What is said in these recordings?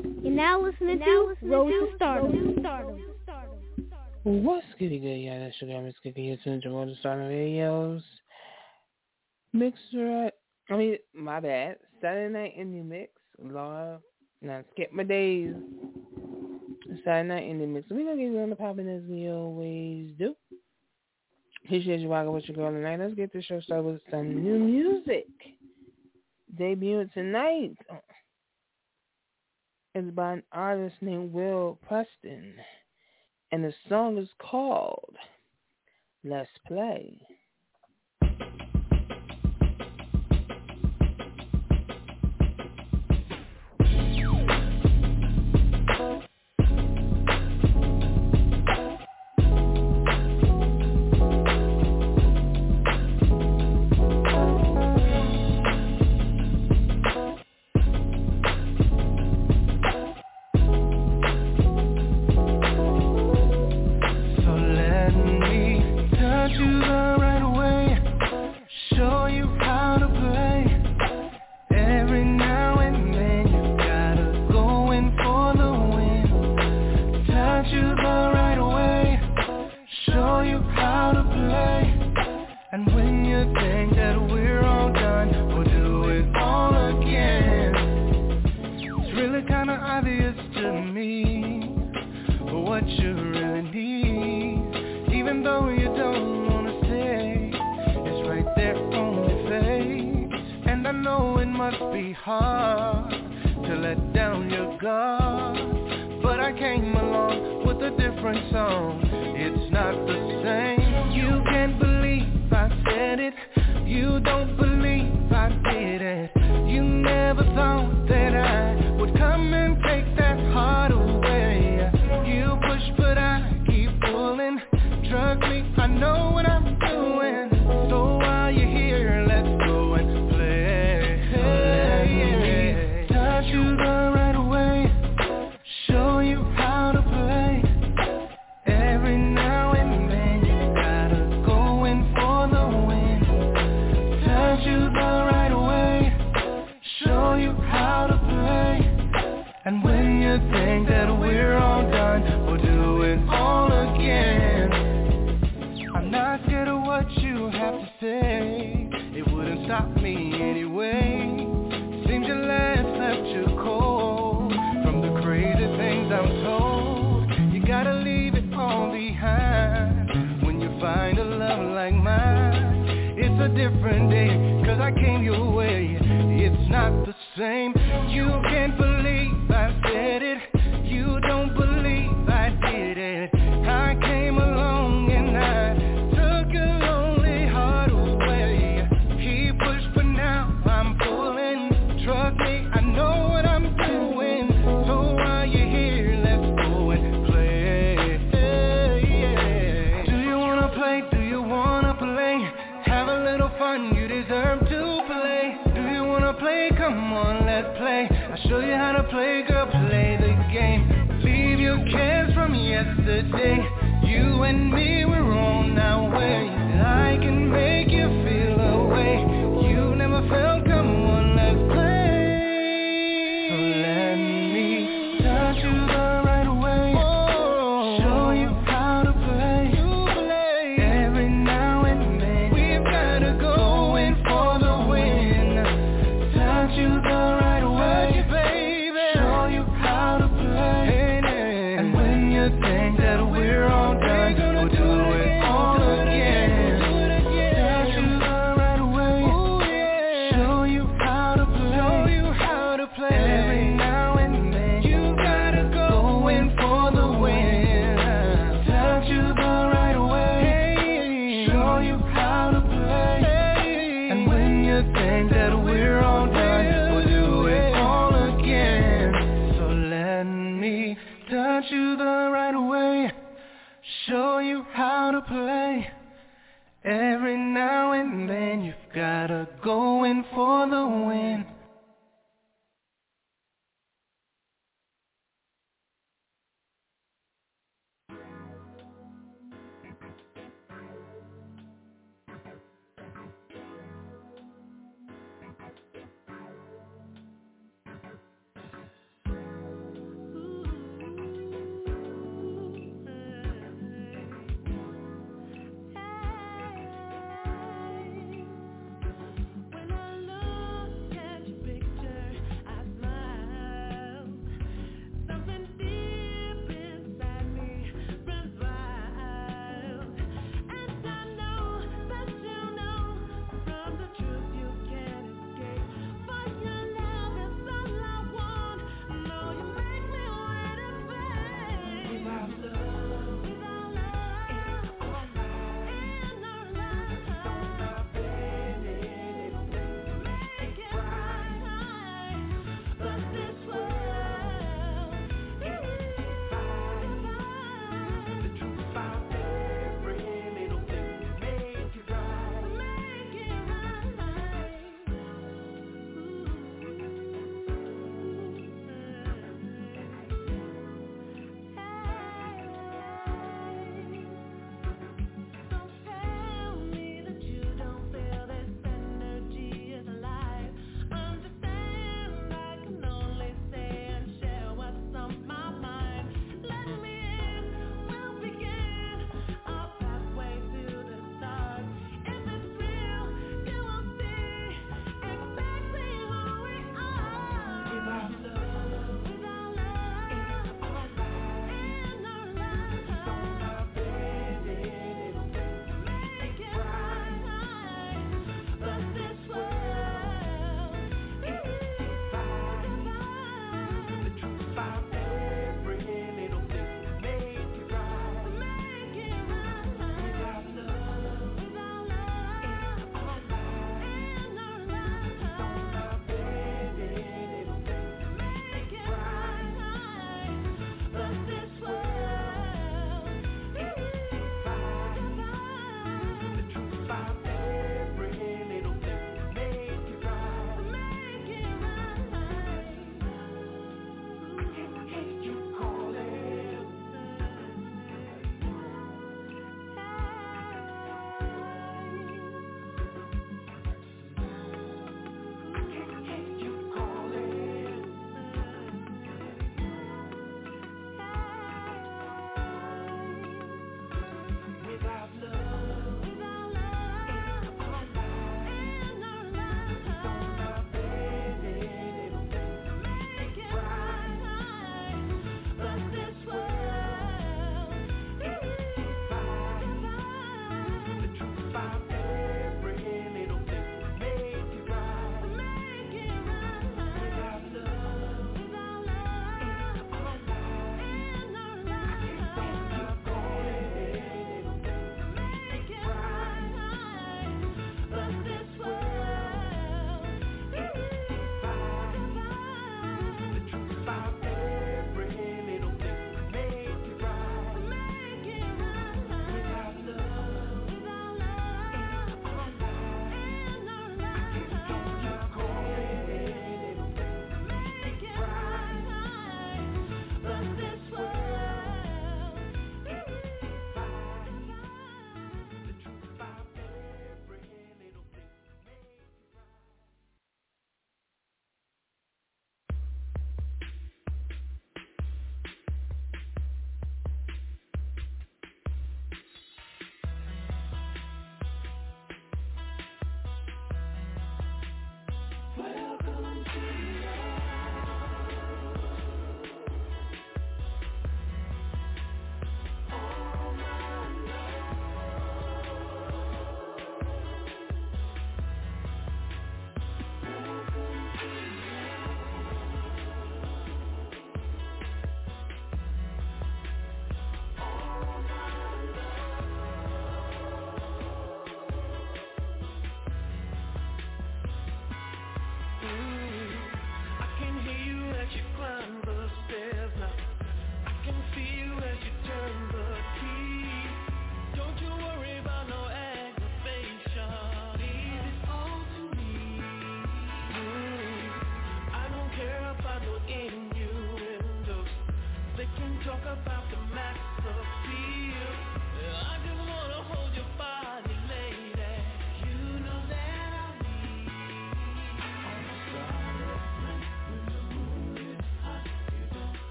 You're now listening to Road to Stardom. What's good, y'all? That's your guy, Miss Cookie, here to the Road to Stardom Radios. My bad. Saturday Night Indie Mix. Lord, now skip my days. Saturday Night Indie Mix. We're going to get you on the popping as we always do. Appreciate you rocking with your girl tonight. Let's get the show started with some new music. Debuting tonight is by an artist named Will Preston. And the song is called Let's Play.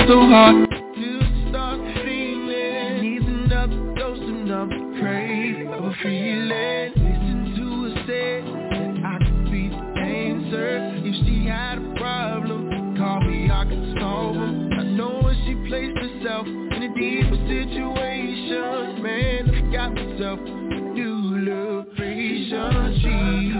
so hard to start feeling. Needs another dose, another crave of a feeling. Listen to her say that I could be the answer. If she had a problem, call me, I could solve them. I know when she placed herself in a deeper situation, man, I forgot myself. New liberation, she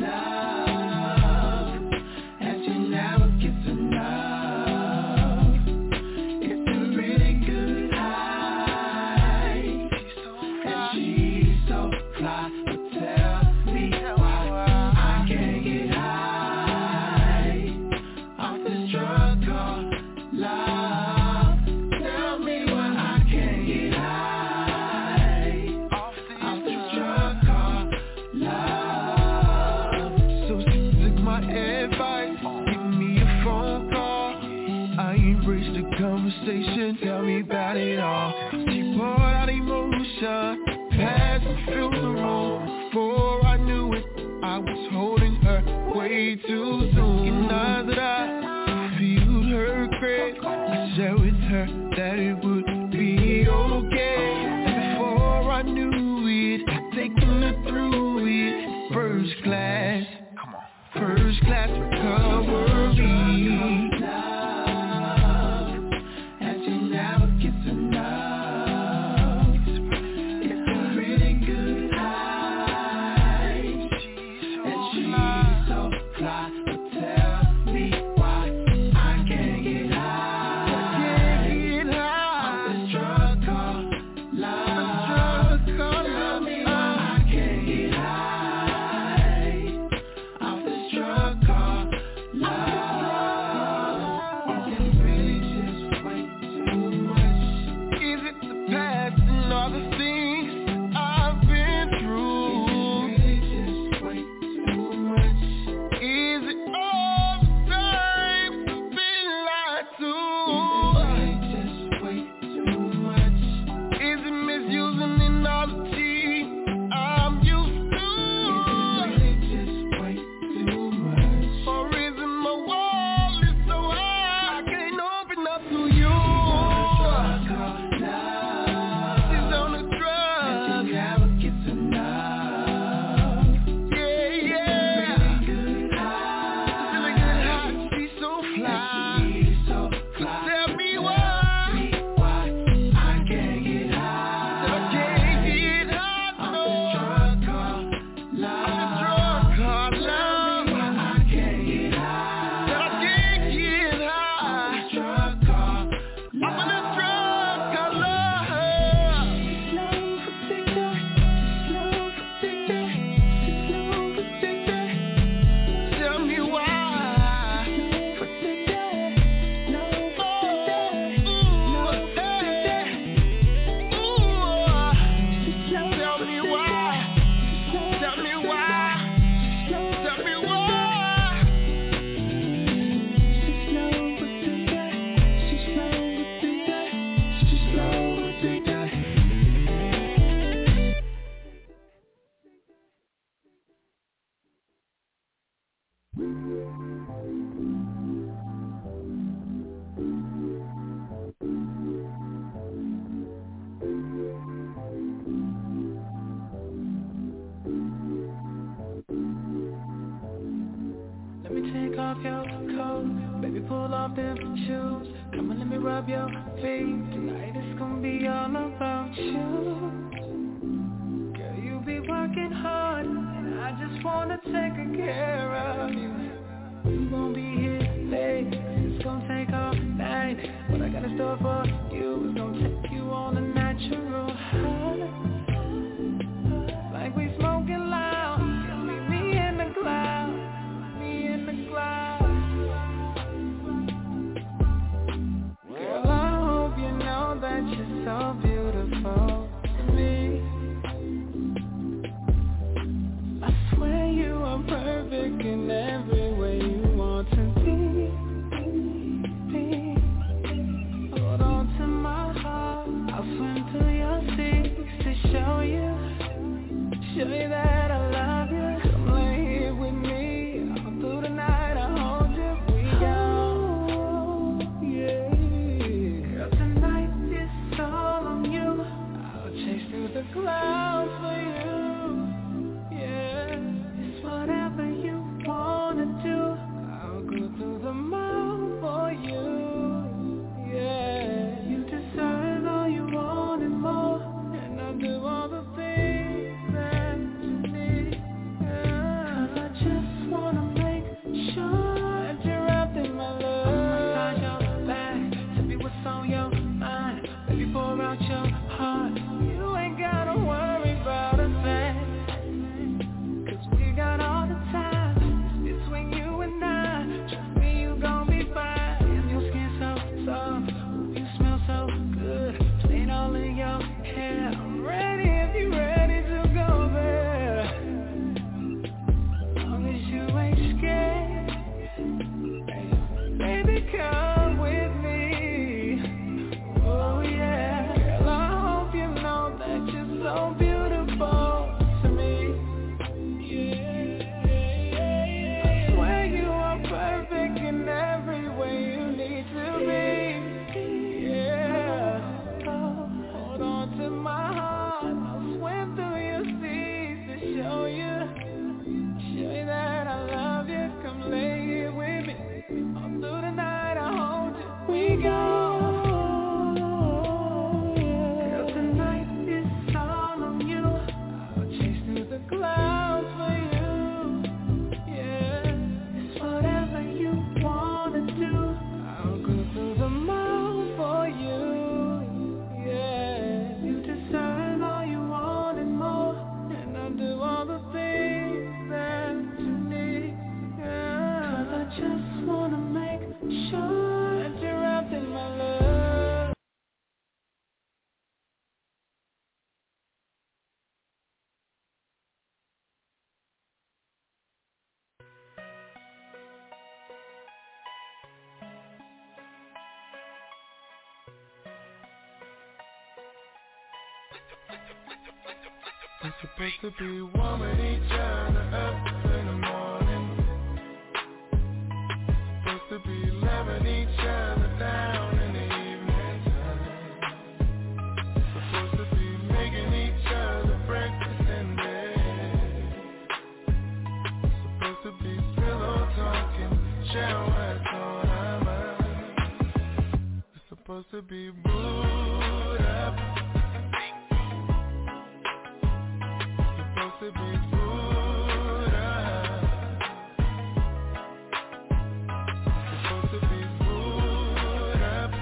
tell me about it all. She poured out emotion, past and filled the room. Before I knew it, I was holding her way too soon. And now that I feel her grace, I shared with her that it would be okay. And before I knew it, I'd taken her through it. First class recovery. Hold on to through the clouds for you. Yeah, it's whatever you wanna do. I'll go through the mall for you. Yeah, you deserve all you want and more, and I'll do all the things that you need. Yeah. 'Cause I just wanna make sure that you're wrapped in my love. I'ma massage your back, tell me what's on your mind. Baby, pour out your heart. You ain't gotta worry about a thing, 'cause we got all the time. It's between you and I. Trust me, you gon' be fine. And your skin so soft, ooh, you smell so good. Playing all in your hair. I'm ready if you ready to go there. As long as you ain't scared, baby, come with me. Oh yeah, girl, I hope you know that you're so beautiful to me. Yeah, I swear you are perfect in every way you need to be. Yeah, hold on to my heart. I'll swim through your seas to show you that I love you. Come lay here with me. All through the night I hold you. We go. Girl, tonight is all on you. I'll chase through the clouds for you. Yeah, it's whatever you wanna do. I'll go through the mall for you. Yeah, you deserve all you want and more, and I'll do all the things that you need. Yeah, 'cause I just wanna make sure that you're wrapped in my love. We're supposed to be warming each other up in the morning. Supposed to be loving each other down in the evening time. Supposed to be making each other breakfast in bed. Supposed to be pillow talking, sharing what's on our mind. We're supposed to be booed up. Supposed to be booed up. Supposed to be booed up.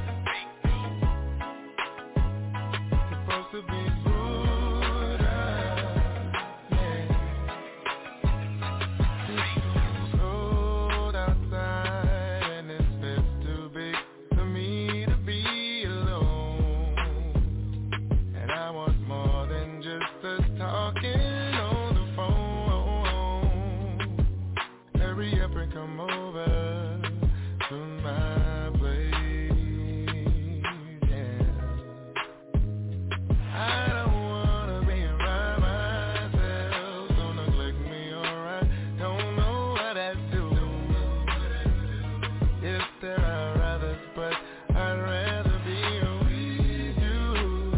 Supposed to be booed up. Yeah. It's cold outside and this bed's too big for me to be alone. And I want more than just us talking on the phone. Hurry up and come over to my place. Yeah. I don't wanna be around myself. Don't neglect me, alright. Don't know what I do. If there are others, but I'd rather be with you.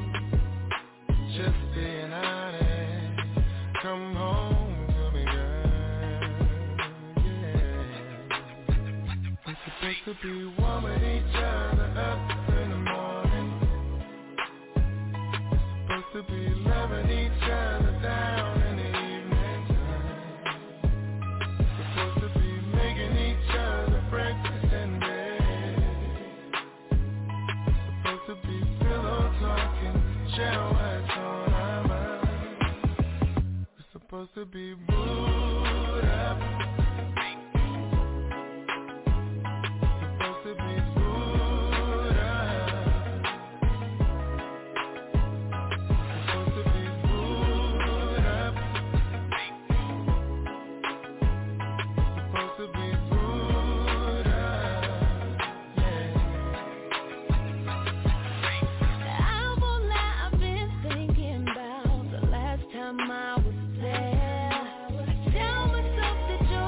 Just being honest, come home to me, girl. Yeah. We're supposed to be warming each other up in the morning. Supposed to be loving each other down in the evening time. Supposed to be making each other breakfast in bed. Supposed to be pillow talking, sharing what's on our mind. We're supposed to be booed up. Supposed to be booed up. Supposed to be booed up. Supposed to be booed up. Yeah. I won't lie, I've been thinking about the last time I was there. I tell myself that you're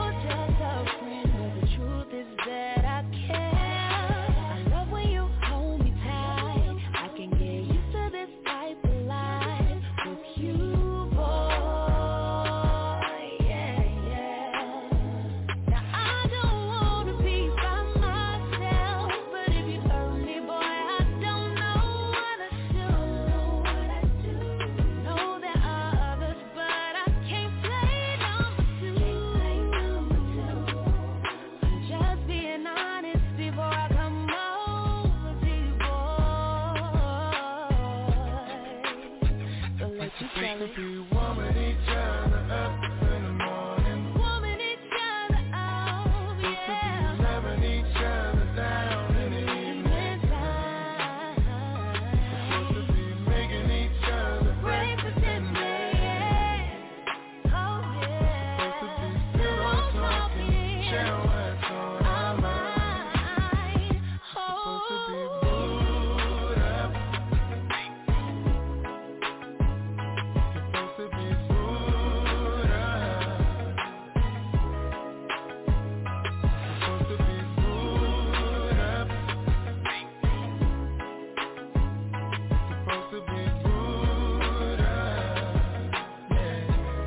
to be warming each other up in the morning. Warming each other up, yeah. To be loving each other down in the evening time. To be making each other breakfast in bed. Oh yeah. To be still on talking, sharing what's on our mind. Supposed to be booed up. Supposed to be booed up. Supposed to be booed up. Supposed to be booed up. Yeah.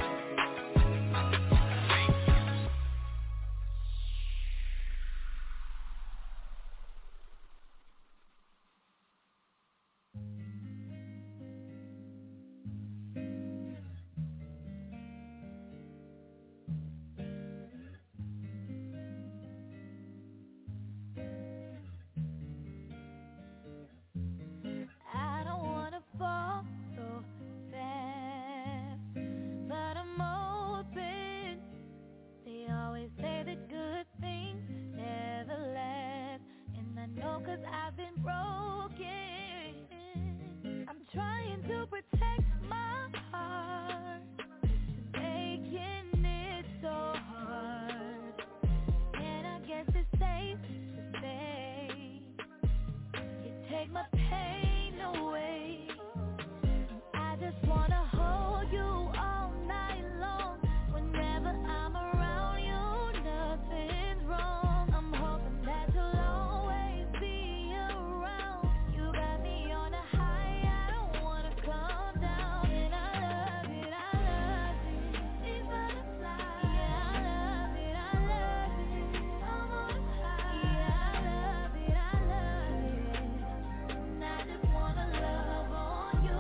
I don't wanna fall so fast, but I'm open. They always say that good things never last, and I know 'cause I've been broken. I'm trying to protect my heart, making it so hard, and I guess it's safe to say you take my pain away. I just wanna hold you all night long. Whenever I'm around you, nothing's wrong. I'm hoping that you'll always be around. You got me on a high, I don't wanna come down. And I love it, I love it. These butterflies, yeah, I love it, I love it. I'm on a high, yeah, I love it, I love it. And I just wanna love on you.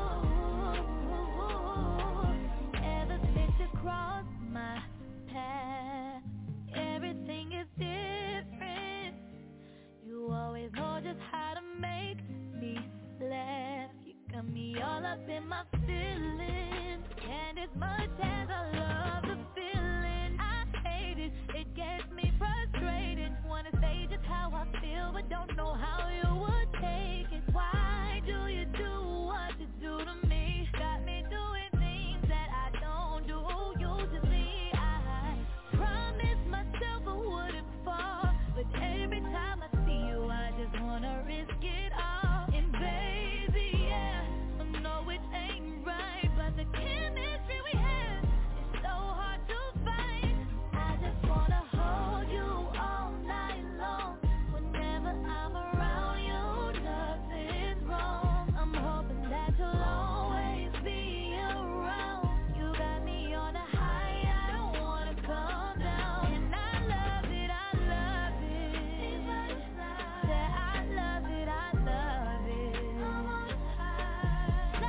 Ever since you crossed my path, everything is different. You always know just how to make me laugh. You got me all up in my feelings, and as much as I love the feeling, I hate it. It gets me frustrated. Wanna say just how I feel, but don't know how you would take it. Why do you do what you do to me? Got me doing things that I don't do usually. I promised myself I wouldn't fall, but every time I see you, I just wanna risk it all. And baby, yeah, I know it ain't right, but the chemistry we have is so hard to find. I just wanna hold you all night long. Whenever I'm around you, nothing's wrong. I'm hoping that you'll always be around. You got me on a high, I don't wanna come down. And I love it, I love it. Yeah, I love it, I love it. I'm on a high.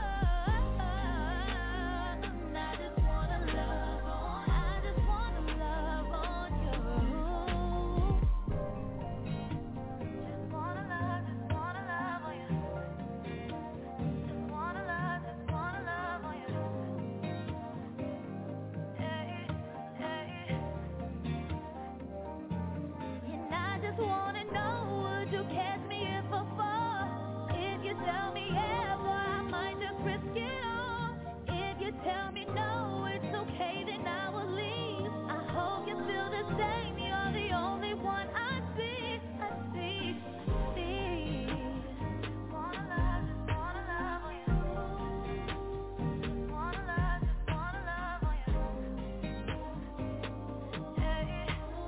And I just wanna love on, I just wanna love on you. Just wanna love on you. Just wanna love on you. Hey, hey. And I just wanna know, would you catch me if I fall? If you tell me yeah, well, I might just risk it all. If you tell me no, it's okay, then I will leave. I hope you feel the same. You're the only one I see. I see. Wanna love on you. Wanna love on you. Hey, hey.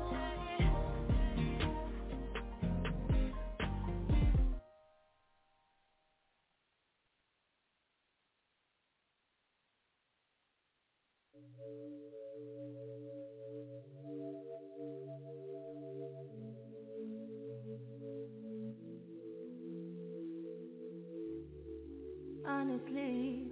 Honestly,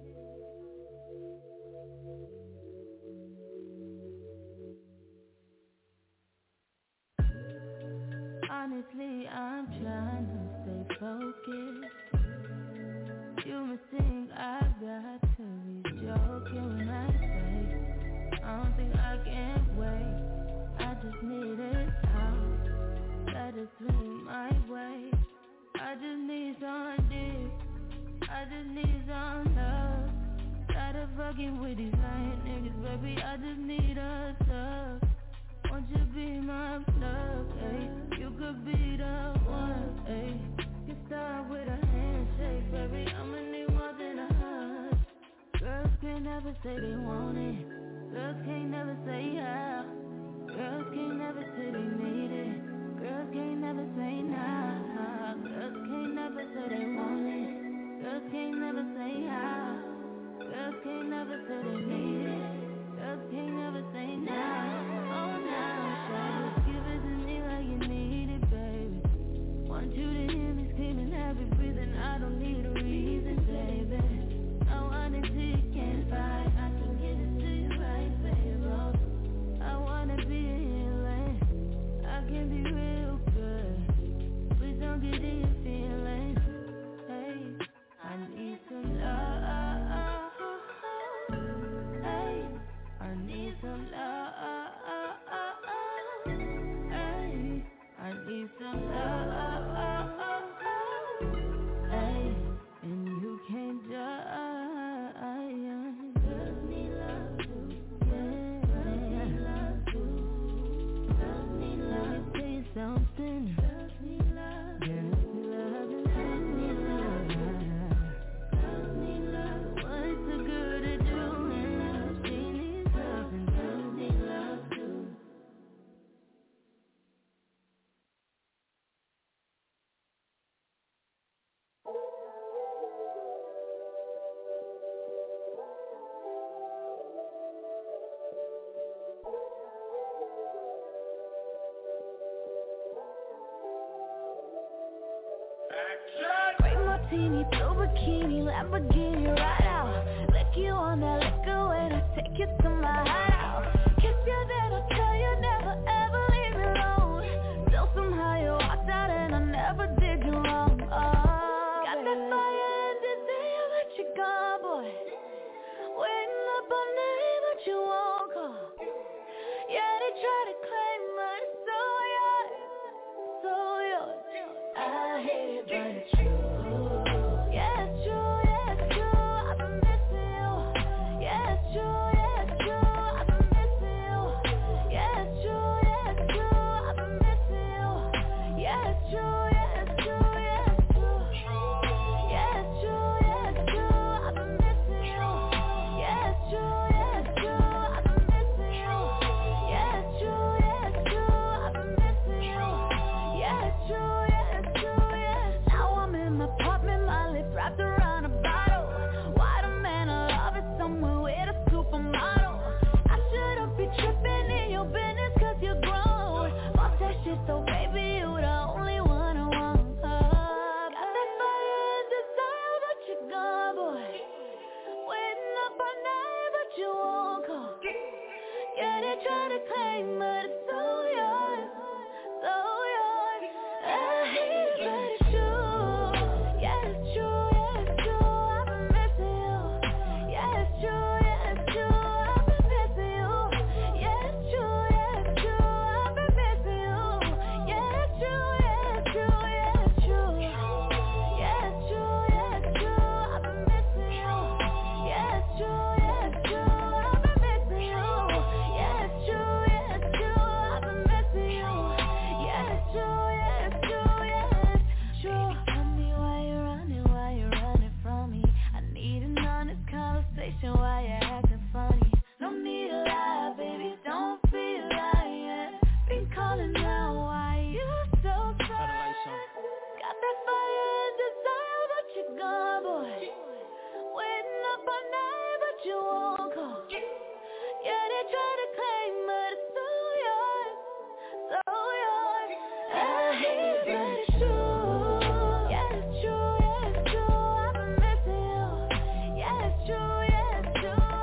I'm trying to stay focused. You must think I've got to be fucking with these lying niggas, baby, I just need a thug. Won't you be my plug, ayy? You could be the one, ayy. You start with a handshake, baby, I'ma need more than a hug. Girls can't never say they want it. Girls can't never say how. Girls can't never say they need it. Girls can't never say nah. Girls can't never say they want it. Girls can't never say how. Girls can't never say they need it. Girls can't never say nah. Oh nah, shawty, give it to me like you need it, baby. Want you to hear me screaming, heavy breathing. I don't need a reason, baby. I want it till you can't fight. I can get it to you right, baby. I wanna be a healing. I can be real good. Please don't get in your feelings. Hey, I need some love. Hey, I need some love. Hey, I need some love. Hey, and you can't judge. Just need love too. Yeah, just need love too. Just need love. Let me tell you something. Just need love. Just need love. Just need love. Just need love. What's a girl to do? And she needs love and just need love too. Great martini, blue bikini, Lamborghini right out. Lick you on that liquor when I take you to my hideout. Kiss you then I'll tell you never ever leave me alone. Still somehow you walked out and I never did you wrong. Oh, got that fire in the day, but you gone, boy. Waiting up all night, but you won't call. Yeah, they try to claim, but it's so yours, so yours. I hate it, but it's true. Yeah, it's true, yeah, it's true. I've been missing you. Yeah, it's true, yeah, it's true. I've been missing you. Yeah, it's true, yeah, it's true. I've been missing you. Yeah, it's true, yeah, it's true, yeah, it's true. Yeah, it's true, yeah, it's true. I've been missing you. Yeah, it's true, yeah, it's true. I've been missing you. Yeah, it's true, yeah, it's true. I've been missing you. Yeah, it's true, yeah, it's true, yeah. Now I'm in my apartment, my lips wrapped around a bottle. Why the man I love is somewhere with a supermodel. I shouldn't be tripping in your business cause you're grown. Fuck that shit though, baby, you the only one I want. Got that fire and desire, but you're gone, boy. Waiting up all night, but you won't call. Yeah, they try to claim, but it's so yours, so yours. I hate it, but it's true. Yeah, it's true, yeah, it's true. I've been missing you. Yeah, it's true, yeah, it's true. I've been missing you. Yeah, it's true, yeah, it's true. I've been missing you. Yeah, it's true, yeah, it's true, yeah, it's true. Yeah, it's true, yeah, it's true. I've been missing you. Yeah, it's true, yeah, it's true. I've been missing you. Yeah, it's true, yeah, it's true. I've been missing you. Yeah, it's true, yeah, it's true, yeah, it's true. Tell me why you're running from me. I need an honest conversation, why you acting funny. No need to lie, baby, don't be lying. Been calling now, why you so silent? Got that fire and desire, but you're gone, boy. Waiting up all night, but you won't call. Yeah, they try to claim, but it's so yours, so yours. I hate it, but it's true. Yeah, it's true, yeah, it's true. I've been missing you. Yeah, it's true, yeah, it's true.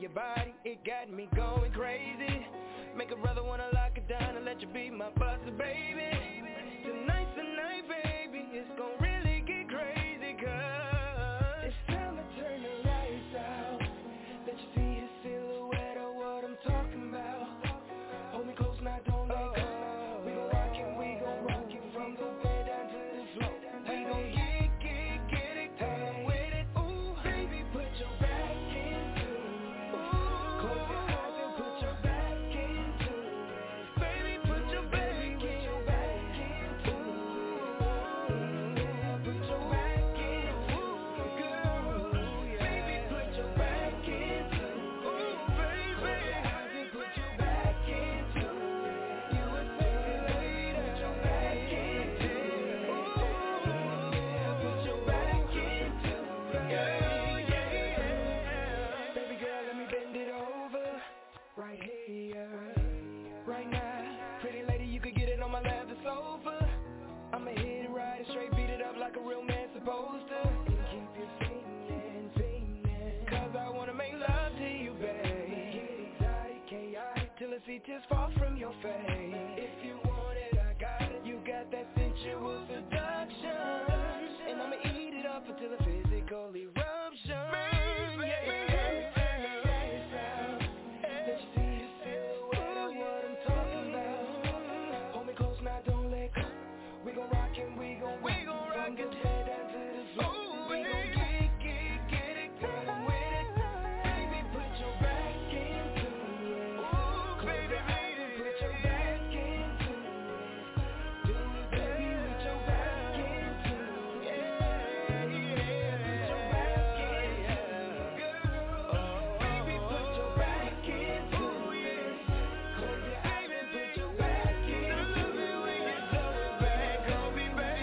your body, it got me going crazy. Make a brother wanna lock it down and let you be my buster, baby. Tonight's the night, baby, it's gon' really get crazy, cause it's time to turn the lights out. Let you see his silhouette of what I'm talking about. Hold me close now, don't let go. We gon' rock it from the bed down to the floor. We gon' get it done with it. Ooh, baby, put your back into it. Close your eyes and put your back into it. Baby, put your back into it. Put your back into it, girl. Baby, put your back into it. Baby, close your eyes and put your back into it. You a sexy lady, put your back into it. Put your back into it, yeah. Baby girl, let me bend it over, right here, right now. Pretty lady, you could get it on my lap, the sofa. I'ma hit it right and straight, beat it up like a real man supposed to. And keep you feeling, cause I wanna make love to you, babe. Get exotic, chaotic, till I see tears fall from your face. If you want it, I got it. You got that sensual seduction, and I'ma eat it up until a physical eruption. Baby, yeah. Let you see your silhouette of what I'm talking about. Hold me close now, don't let go. We gon' rock it, we gon' rock it down to the floor. We gon' get it done with it. Baby, put your back into it. Close your eyes and put your back into it. Do it, baby, with your back into it. Yeah. Put your back into it, girl. Baby, put your back into it. Close your eyes and put your back into it. Back on me, baby.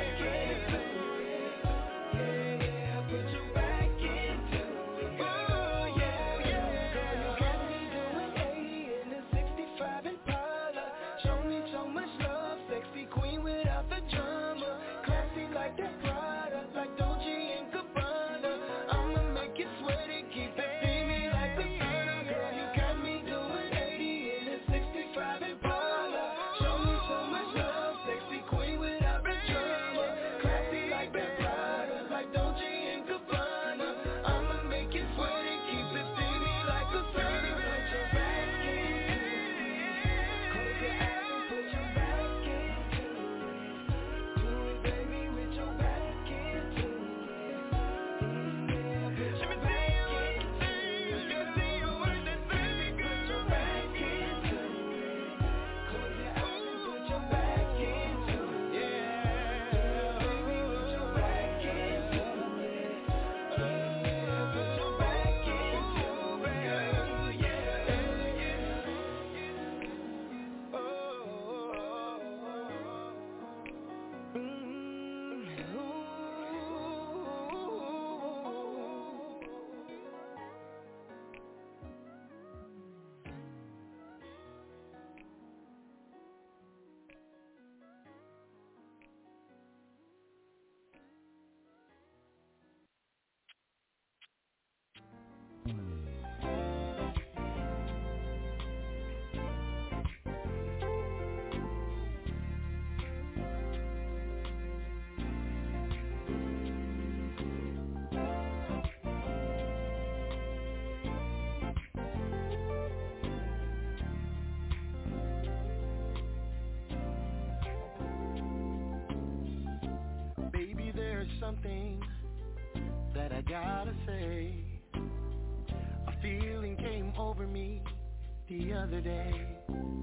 Yeah, put your back into it. Oh, yeah. Girl, you got me doing 80 in the 65 Impala. Show me so much love, sexy queen without the drama. Classy like that Prada, like Dolce and Gabbana. I'ma make it sweaty, keep it steamy like the sauna. Girl, you got me doing 80 in the 65 Impala. Show me so much love, sexy queen without the drama. Classy like that Prada, like Dolce and Gabbana. I'ma make it sweaty, keep it steamy like a sauna. Put your back into it. Close your eyes and put your back into it. Do it, baby, with your back into it. Yeah, put your back into it. Baby, put your back into it. Close your eyes and put your back into it. Yeah, baby, put your back into it. Put your back into it, girl. Yeah. Baby, there's something that I gotta say. A feeling came over me the other day.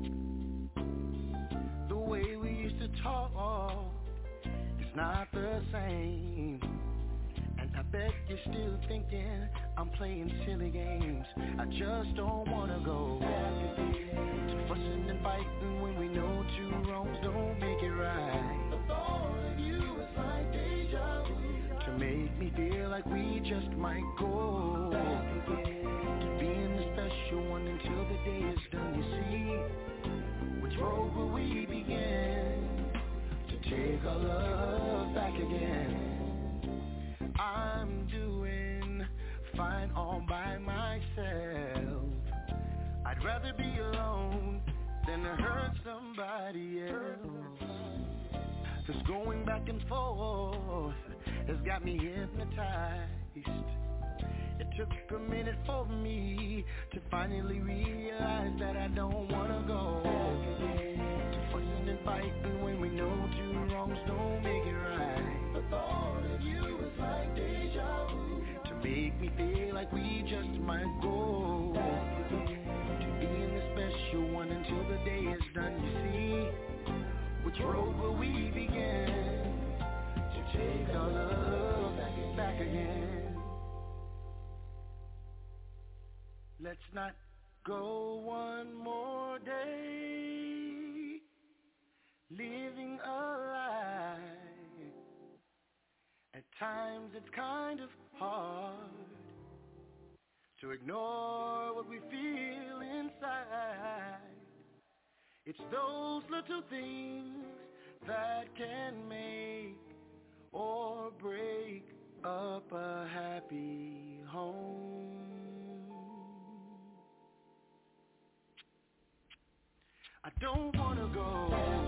The way we used to talk is not the same. And I bet you're still thinking I'm playing silly games. I just don't wanna go back again to fussing and fighting when we know two wrongs don't make it right. The thought of you is like deja vu to make me feel like we just might go back again to being the special one until the day is done. You see, which road will we begin to take our love back again? I'm doing fine all by myself. rather be alone than to hurt somebody else. This going back and forth has got me hypnotized. It took a minute for me to finally realize that I don't wanna go to fussing and fighting when we know two wrongs don't make it right. The thought of you is like deja vu to make me feel like we just might go to being the special one until the day is done. You see, which road will we begin to take our love back again? Let's not go one more day living a lie. At times it's kind of hard to ignore what we feel inside. It's those little things that can make or break up a happy home. I don't wanna go.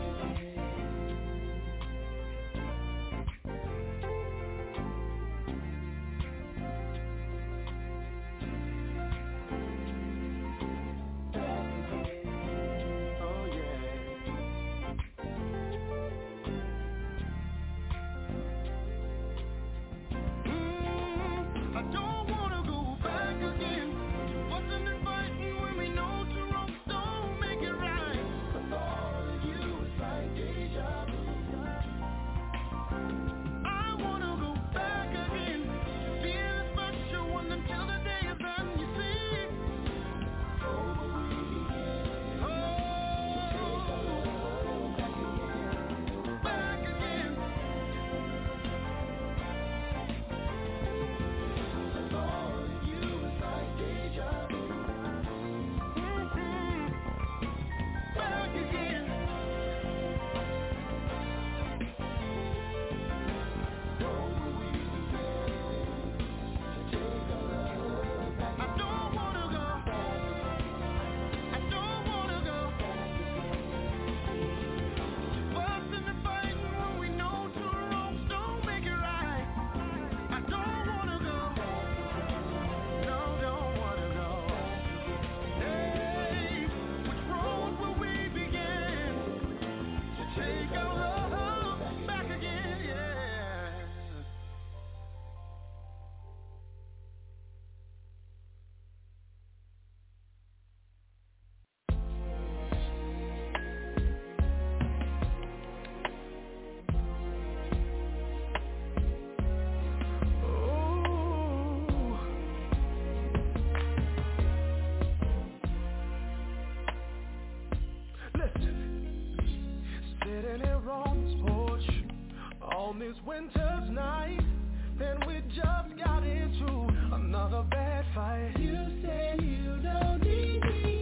On this winter's night, then we just got into another bad fight. You said you don't need me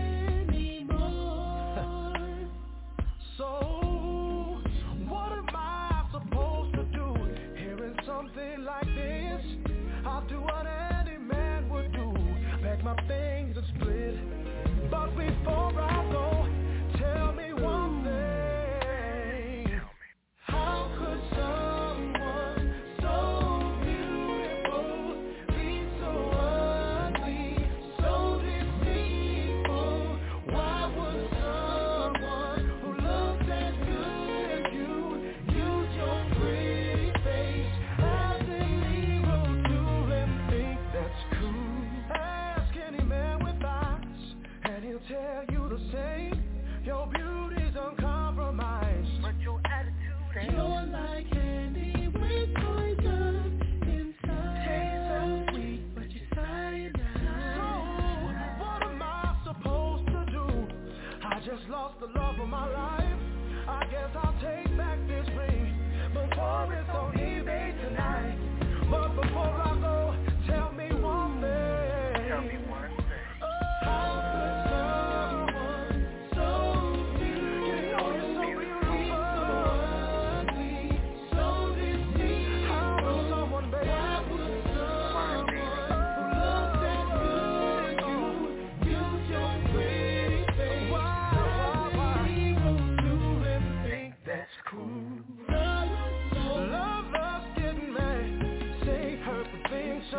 anymore. So, what am I supposed to do? Hearing something like this, I'll do what any man would do. Pack my things and split. But before I go, tell me one thing. How could someone so beautiful be so ugly, so deceitful? Why would someone who looks as good as you use your pretty face as an hero to and think that's cool? Ask any man with eyes and he'll tell you the same. Your beauty's uncompromised, but your attitude, you're like candy with poison inside. Tastes so sweet, but you're cyanide. So, what am I supposed to do? I just lost the love of my life. I guess I'll take back this ring before it's on eBay tonight. But before I go, tell me one thing. Tell me one thing. How could someone so beautiful, so ugly, so deceitful? How would someone, baby? Why would someone who looks as good as you use your pretty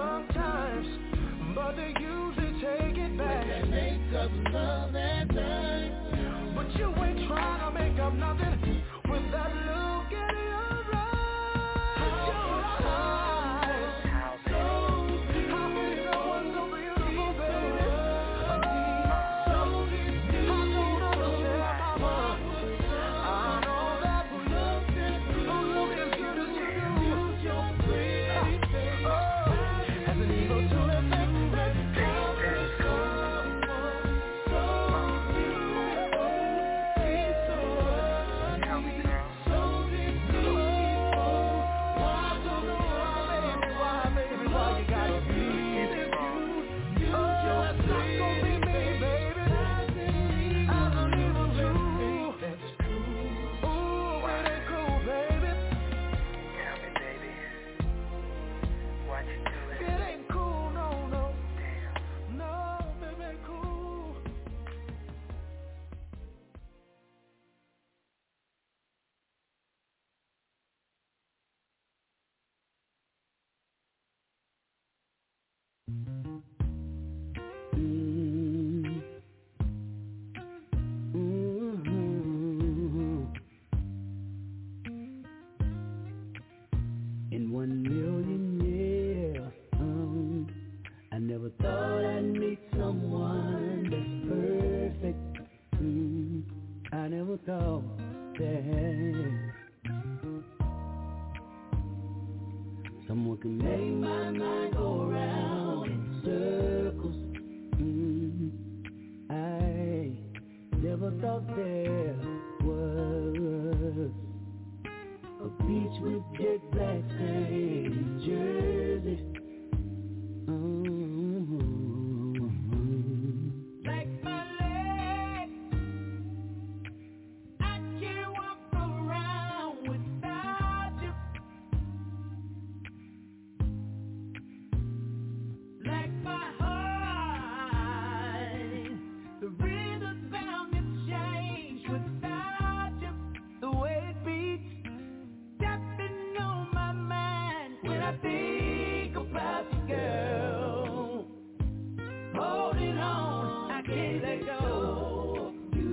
sometimes, but they usually take it back. With that makeup love that time. But you ain't trying to make up nothing with that look in your eyes. Your eyes. So deep. How can someone so beautiful, baby? So deep. I don't understand, mama. I know that look as good as you do. Use your pretty face. As an evil to effect. In 1 million years, I never thought I'd meet someone that's perfect. I never thought that someone can make my mind go around in circles. I never thought there was a beach with jet black sand in Jersey. Like my legs, I can't walk around without you. Like my heart, the rhythm's bound to change without you. The way it beats, tapping on my mind when I think about you, girl. Holding on, I can't let go of you.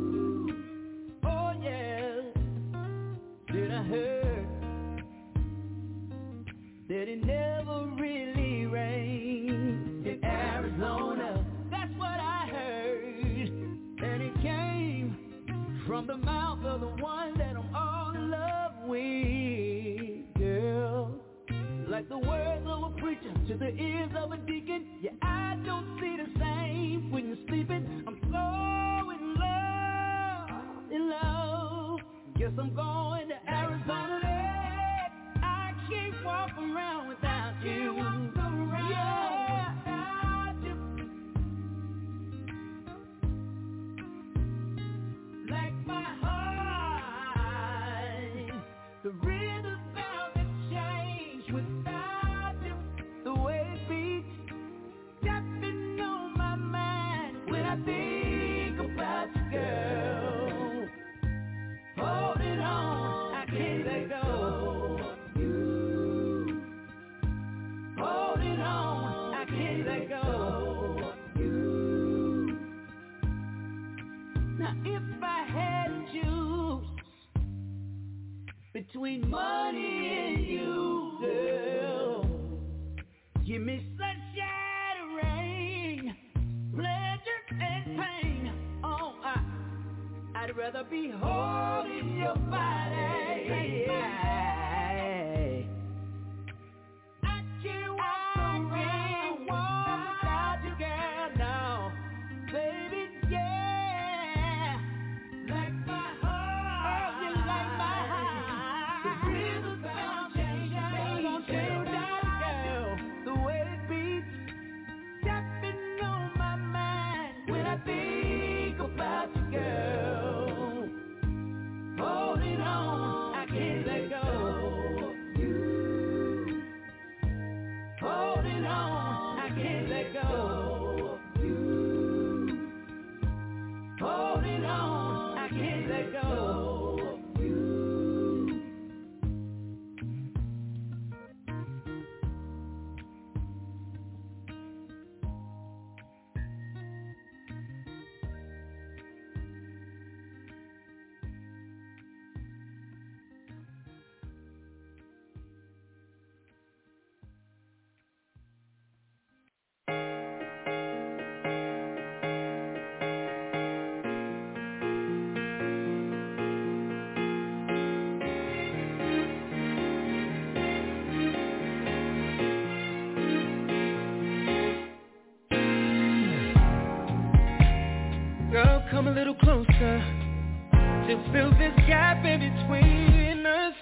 Oh yeah, did I heard that it never really rained in Arizona? That's what I heard, and it came from the mouth of the one that I'm all in love with, girl. Like the words of a preacher to the ears of a deacon. Yeah, I don't see the same when you're sleeping. I'm so in love. Guess I'm going to Arizona. I can't walk around without you. Yeah, without you. Like my heart, the rhythm's bound to change without you. The way it beats, tapping on my mind when I think about you, girl. Holding on, I can't let go of you. Holding on, I can't let go of you. Now if I had to choose between money and you, girl, give me sunshine and rain, pleasure and pain. Oh, I'd rather be holding your body. I can't walk without you, girl, no. Baby, yeah. Like my heart. Oh, you like my heart. The rhythm's bound to change, girl. The way it beats, tapping on my mind when I think about you, girl. come a little closer to fill this gap in between us.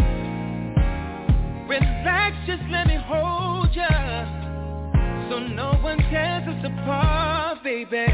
Relax, just let me hold ya, so no one tears us apart, baby.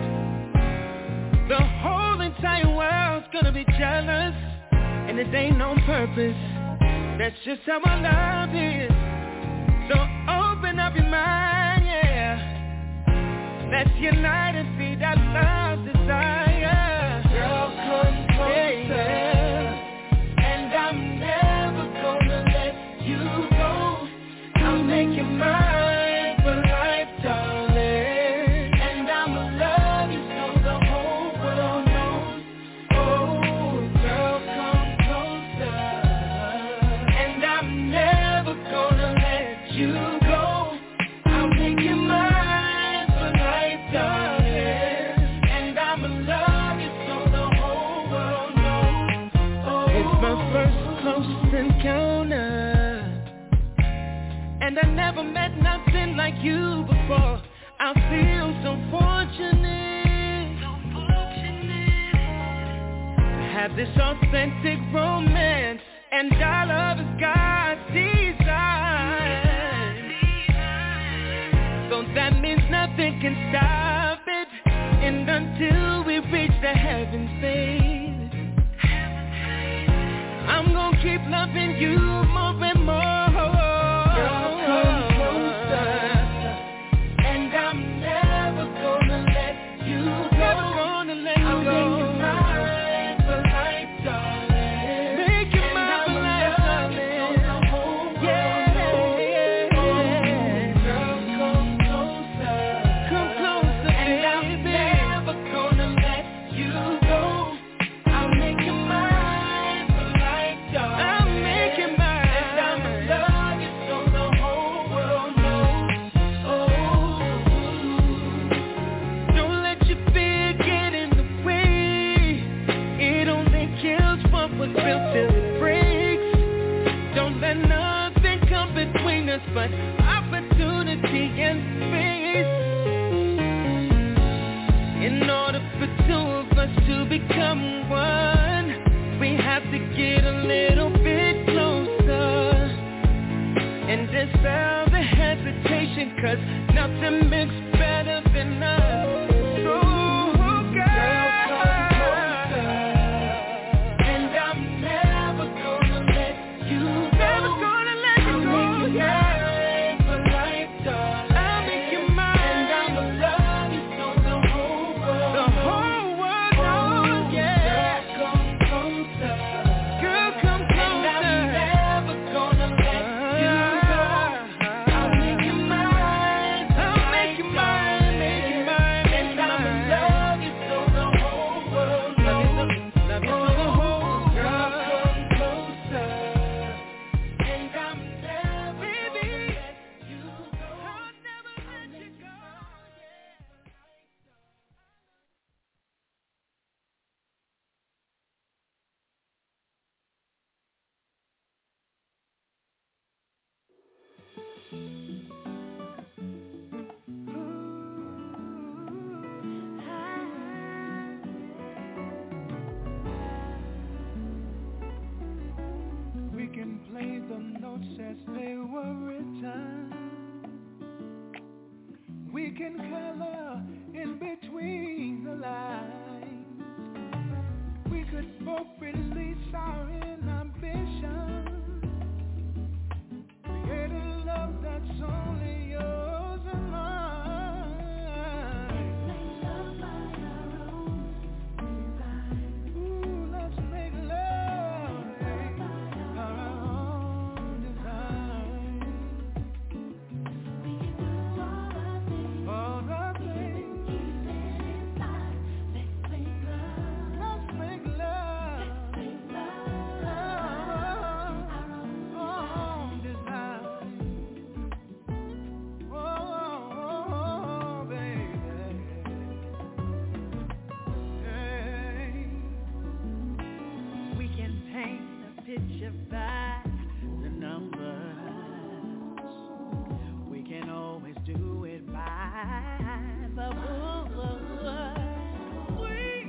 The whole entire world's gonna be jealous, and it ain't on purpose. That's just how our love is. So open up your mind, yeah. Let's unite and feed our love desire. Girl, come closer, and I'm never gonna let you go. I'll make you mine for life, darling. And I'ma love you so the whole world knows. Oh, girl, come closer, and I'm never gonna let you go. I'll make you mine for life, darling. And I'ma love you so the whole world knows. Oh, it's my first close encounter, and I never met nothing like you before. I feel so fortunate to have this authentic romance, and our love is God's design. So that means nothing can stop it, and until we reach the heavens, babe, I'm gonna keep loving you more and more. Girl, come closer, and I'm never gonna let you go. Never gonna let you go. I'll make you mine for life, darling. Make you mine for life, darling. So the whole world knows. Girl, come closer, and I'm never gonna let you go. I'll make you mine for life, darling. I'll make you mine, and I'ma love you so the whole world knows. Oh, don't let your fear get in the way. It only kills what was built till it breaks. Don't let nothing come between us but opportunity and space. In order for two of us to become one, we have to get a little bit closer and dispel the hesitation, 'cause nothing makes better than us. So, girl, come closer, and I'm never gonna let you go. Never gonna let you go. I'll make you mine for life, darling. I'll make you mine, and I'ma love you so the whole world knows. Yeah. Girl, come closer. Girl, come closer. And I'm never gonna let you go. I'll make you mine. I'll make you mine, make you mine, and I'ma love you so the whole world knows. Love you so the whole. Girl, come closer, and I'm never gonna let you go. I'll never let you go. We can play the notes as they were written. We can color in between the lines. We could both release our inhibition. Create a love that's only yours and mine. Ooh, let's make love our own design. All the things. Let's make love our own design. Oh, baby. Hey. We can paint a picture by the numbers. We can always do it by the book. We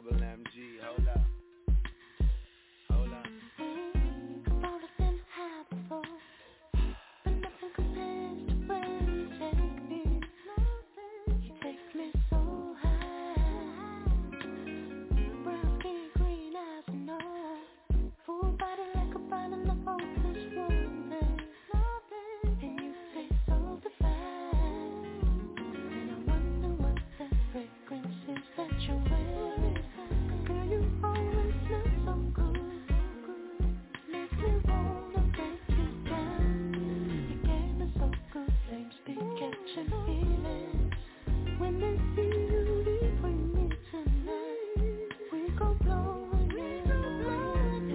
double MG. Hold up. Hold up. I've always been high before, but nothing compares to where you take me. You take me so high. Brown skin, green eyes, and all. Full body like a bottle of hopeless romance. And you taste so divine. And I wonder what the fragrance is that you're wearing. Girl, you always smell so good. Makes me wanna break you down. You gave me so good, flames be catching feelings. When they see you leave with me tonight, we go blowing in the wind.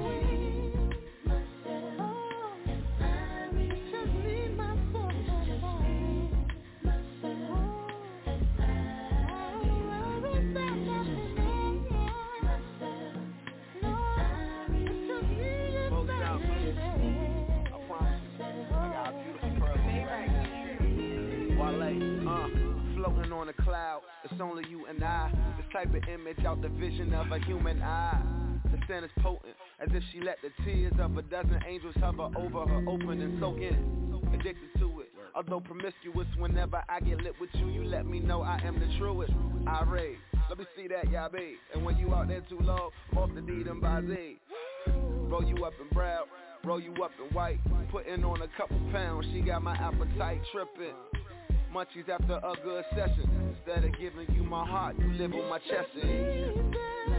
Myself and I, just me, myself and I. Myself and I, worry about nothing. Myself and I, it's just me and Folks out, baby. I promise you, I got a beautiful person right now. Wale, floating on a cloud, it's only you and I. This type of image out the vision of a human eye. The scent is potent, as if she let the tears of a dozen angels hover over her, open and soak in. Addicted to it, although promiscuous. Whenever I get lit with you, you let me know I am the truest. Irate, let me see that, yeah, babe. And when you out there too low, I'm off the D them by Z. Roll you up in brown, roll you up in white. Putting on a couple pounds, she got my appetite tripping. Munchies after a good session. Instead of giving you my heart, you live on my chest. And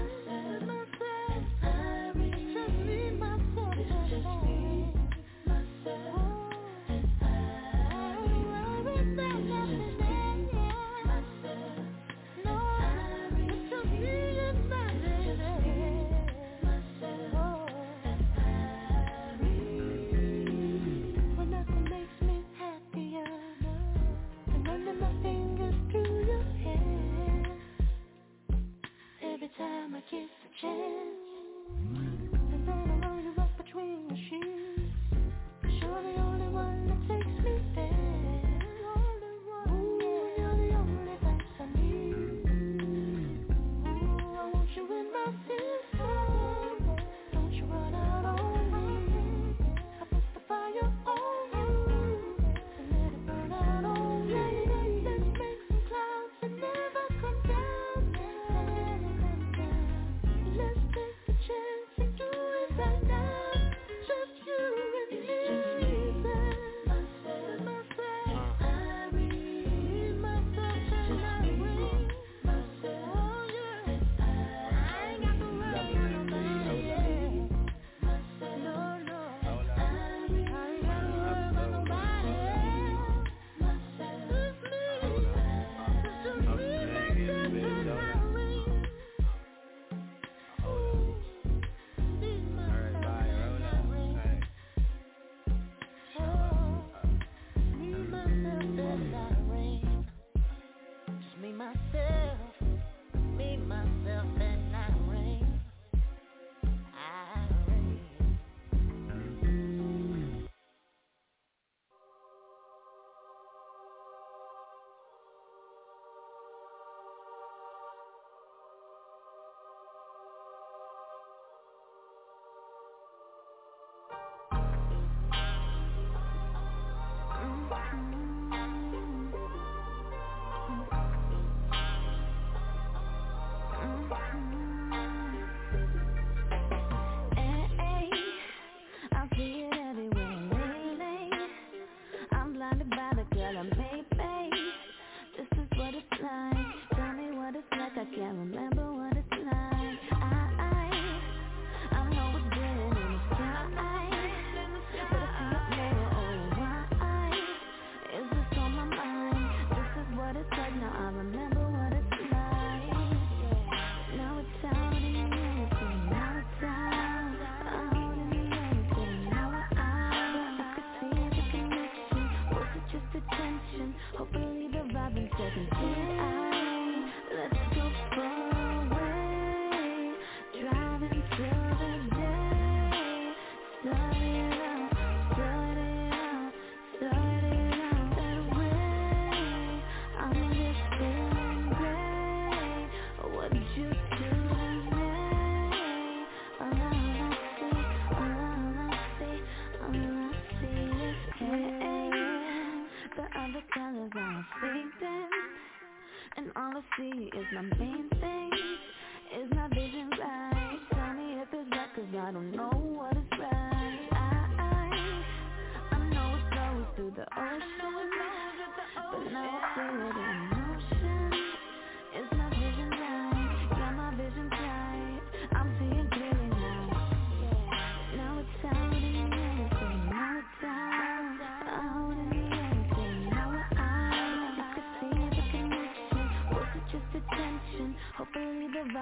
every time I kiss a chance, and then I learn to rock between the sheets. 'Cause you're the only one that takes me there. Ooh, you're the only vice I need. Ooh, I want you in my system. Don't you run out on me. I put the fire on you and let it burn out on me. Let's make some clouds and never come down. Let's take the chance and do it right now. Just you and me. Myself, I read myself and I read myself. Oh yeah, I ain't got to worry about nobody. Myself, no, I ain't got to worry about nobody. Myself, it's me. It's just me, myself and I read. Myself and I reign. I reign. Now it's time.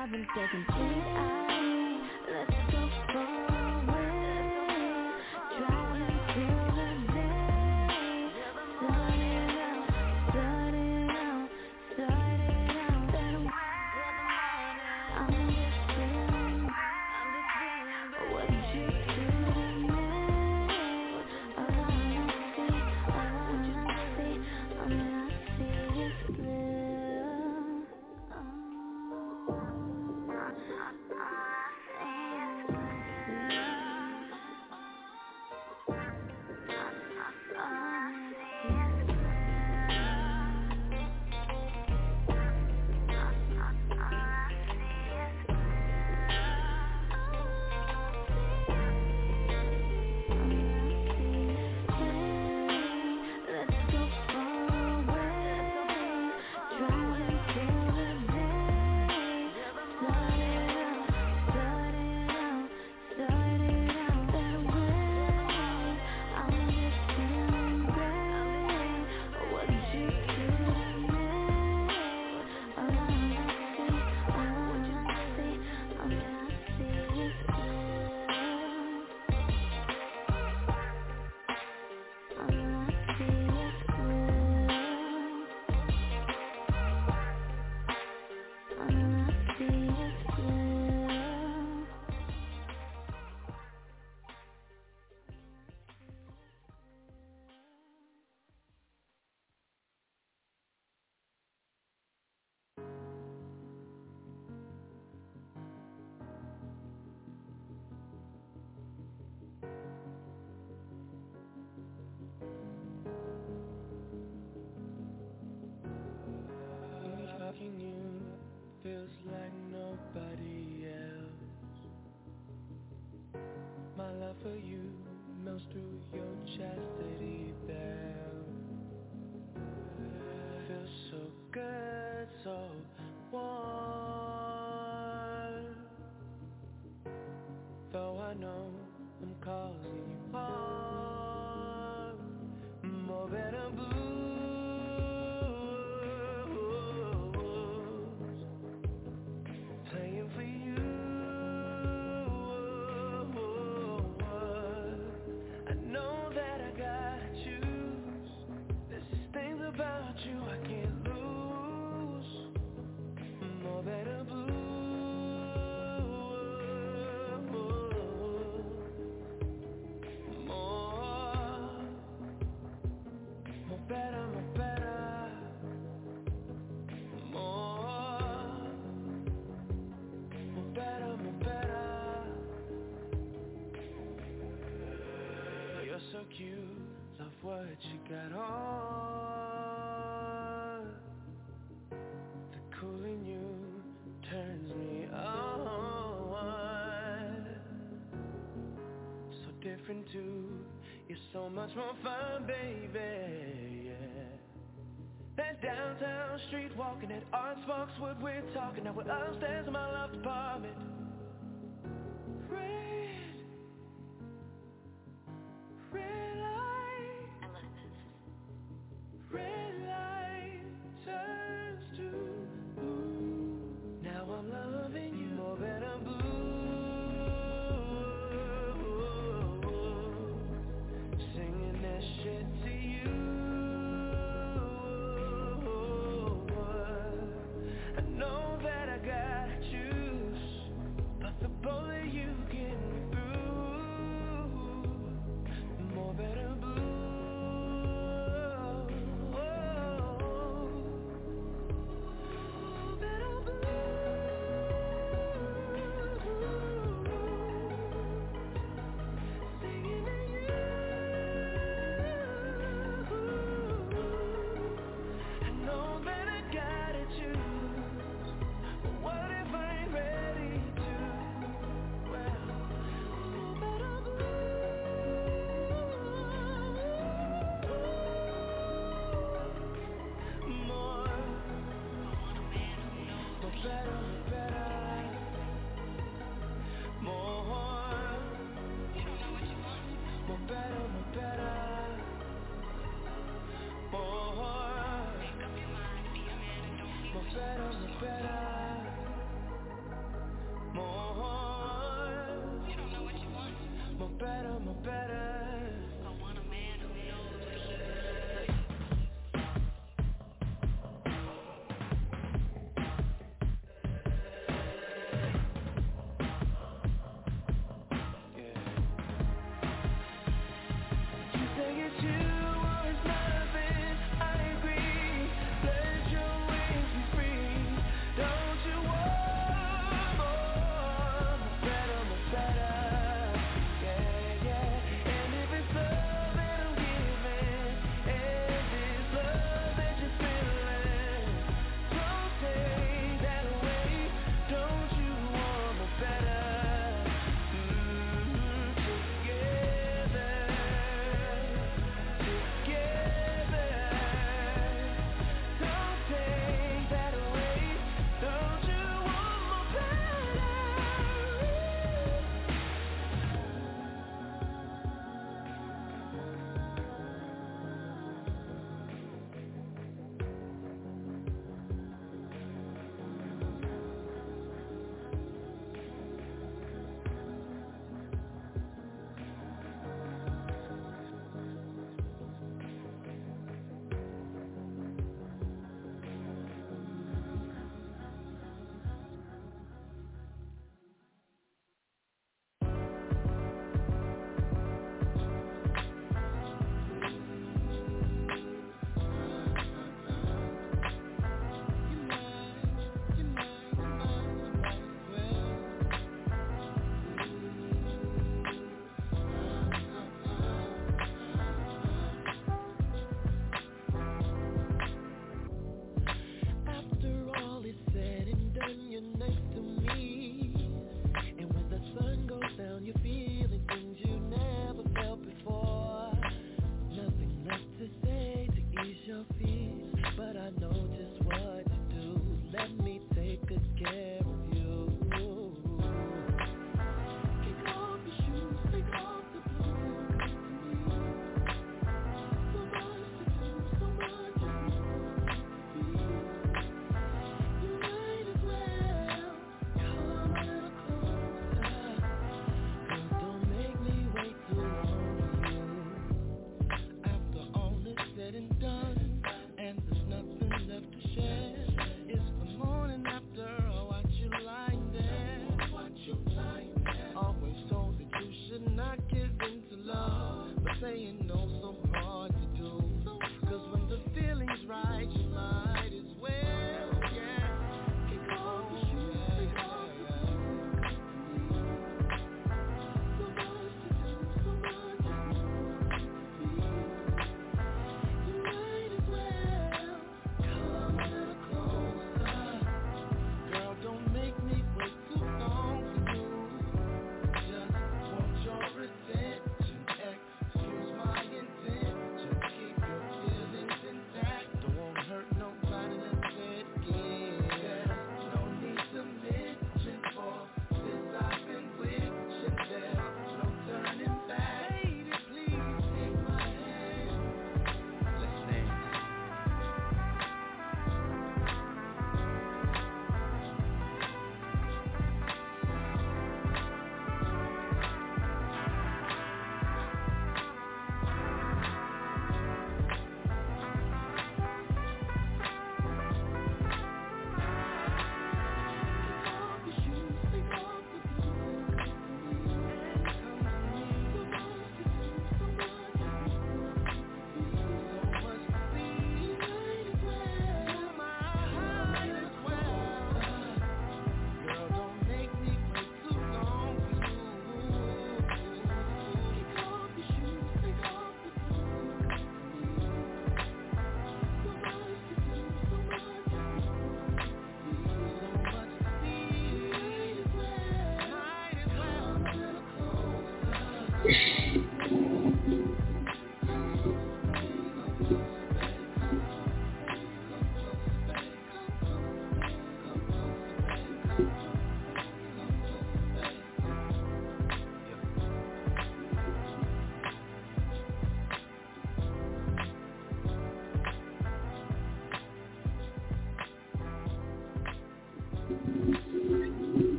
I've been taking tonight. Let's go forward, driving till the day. Start it out, start it out, start it out. Then I'm just feeling what you do to me. All I see is blue. Talking you feels like nobody else. My love for you melts through your chastity belt. Feels so good, so warm. Though I know I'm causing you harm, more better blue. So cute, love what you got on. The cool in you turns me on. So different too, you're so much more fun, baby, yeah. That downtown street walking, that art sparks what we're talking. Now we're upstairs in my love apartment.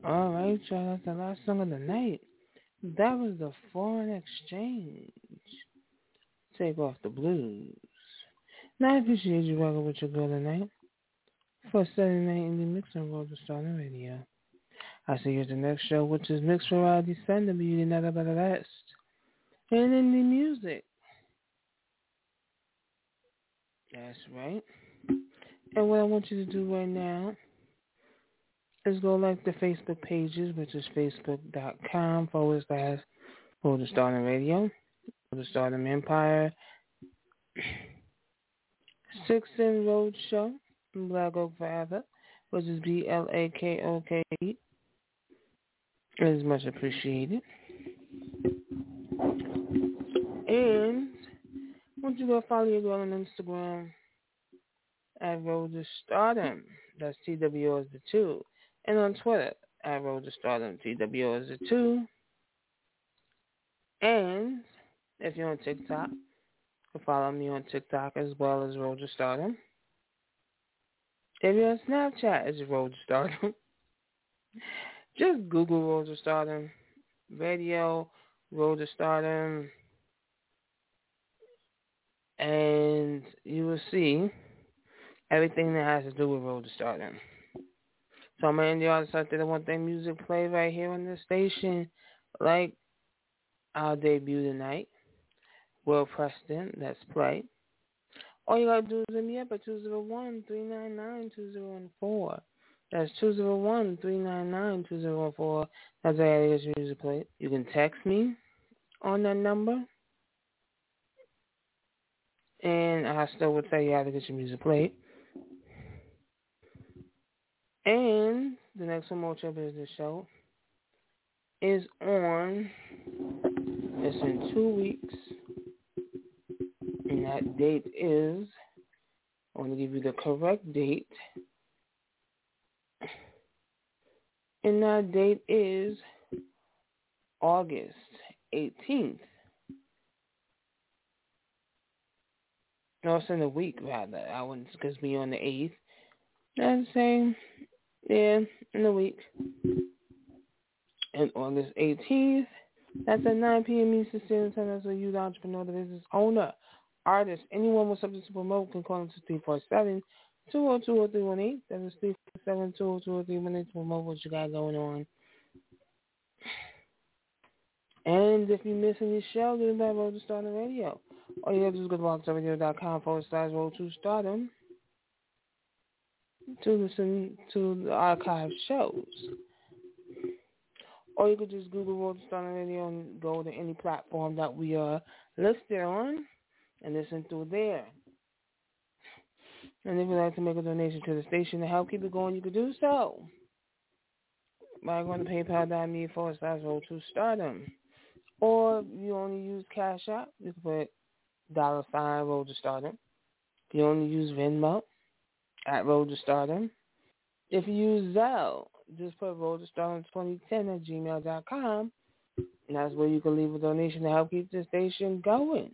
All right, y'all. That's the last song of the night. That was the Foreign Exchange. Take Off the Blues. Now, I appreciate you rocking with your girl tonight for Saturday Night Indie Mix on Road to Stardom Radio. I'll see you at the next show, which is Mixed Variety Sunday, Beauty, Not About the Rest, and indie music. That's right. And what I want you to do right now is go like the Facebook pages, which is facebook.com/Road to Stardom Radio, Road to Stardom Empire, 6 End Road Show, Black Oak Forever, which is BLAKOK. It is much appreciated. And I want you to go follow your girl on Instagram at Road to Stardom. That's TWO as the 2. And on Twitter at Road to Stardom, TWO as the 2. And if you're on TikTok, you can follow me on TikTok as well as Road to Stardom. If you're on Snapchat, it's Road to Stardom. Just Google Road to Stardom Radio, Road to Stardom, and you will see everything that has to do with Road to Stardom. So I'm going to end the artists out there that want their music played right here on this station, like our debut tonight, Will Preston, Let's Play. All you got to do is hit me up at 201-399-2014. That's 201-399-2014. That's how you get your music played. You can text me on that number, and I still will tell you how to get your music played. And the next Mocha Business Show is on, it's in 2 weeks, and that date is, I want to give you the correct date, and that date is August 18th. No, it's in a week, rather. I wouldn't, because we on the 8th. That's the same. Yeah, in a week. And August 18th, that's at 9 p.m. Eastern Standard Time. That's a youth entrepreneur, the business owner, artist, anyone with something to promote can call into 347-202-0318. That is 347-202-0318 to promote what you got going on. And if you miss any show, do that Road to Stardom Radio. All you have to do is go to blogtalkradio.com/Road to Stardom to listen to the archive shows. Or you could just Google Road to Stardom Radio and go to any platform that we are listed on and listen through there. And if you'd like to make a donation to the station to help keep it going, you could do so by going to paypal.me/Road to Stardom. Or if you only use Cash App, you can put $ Road to Stardom. If you only use Venmo, at Road to Stardom. If you use Zelle, just put Road to Stardom 2010@gmail.com, and that's where you can leave a donation to help keep the station going.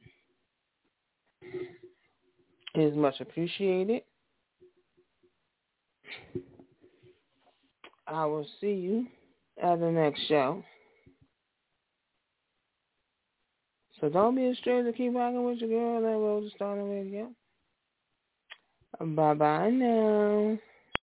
It is much appreciated. I will see you at the next show. So don't be a stranger. Keep rocking with your girl at Road to Stardom Radio. Bye-bye now.